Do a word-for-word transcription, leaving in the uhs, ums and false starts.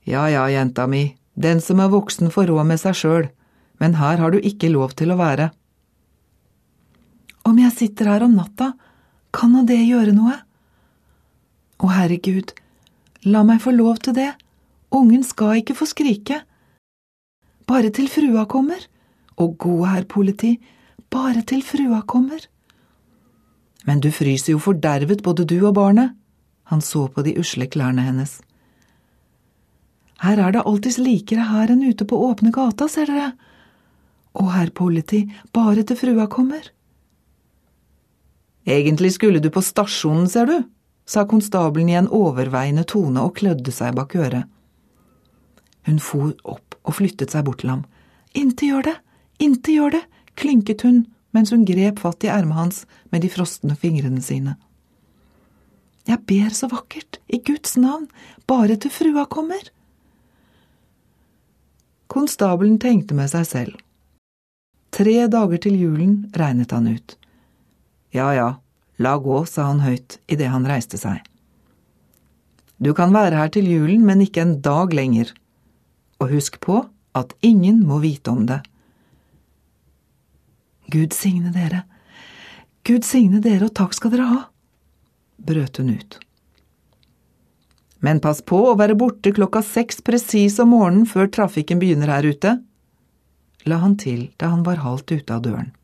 Ja, ja, jenta mi, den som er voksen får råd med seg selv, men her har du ikke lov til å være. Om jeg sitter her om natta, kan nå det gjøre noe? Å herregud, la meg få lov til det. Ungen skal ikke få skrike. Bare til frua kommer. Og god herr politi, bare til frua kommer. Men du fryser jo fordervet, både du og barnet. Han så på de usle klærne hennes. Her er det alltid likere her enn ute på åpne gata, ser dere. Å herr politi, bare til frua kommer. Egentlig skulle du på stasjonen, ser du, sa konstabelen i en overveiende tone og klødde seg bak øret. Hun for opp og flyttet seg bort til ham. Inte gjør det, inte gjør det, klynket hun, mens hun grep fatt i ermet hans med de frostne fingrene sine. Jeg ber så vakkert, i Guds navn, bare til frua kommer. Konstabelen tenkte med seg selv. Tre dager til julen regnet han ut. Ja, ja, la gå, sa han høyt i det han reiste seg. Du kan være her til julen, men ikke en dag lenger. Og husk på at ingen må vite om det. Gud signe dere, Gud signe dere, og takk skal dere ha, brøt hun ut. Men pass på å være borte klokka seks presis om morgenen før trafikken begynner her ute, la han til da han var halvt ute av døren.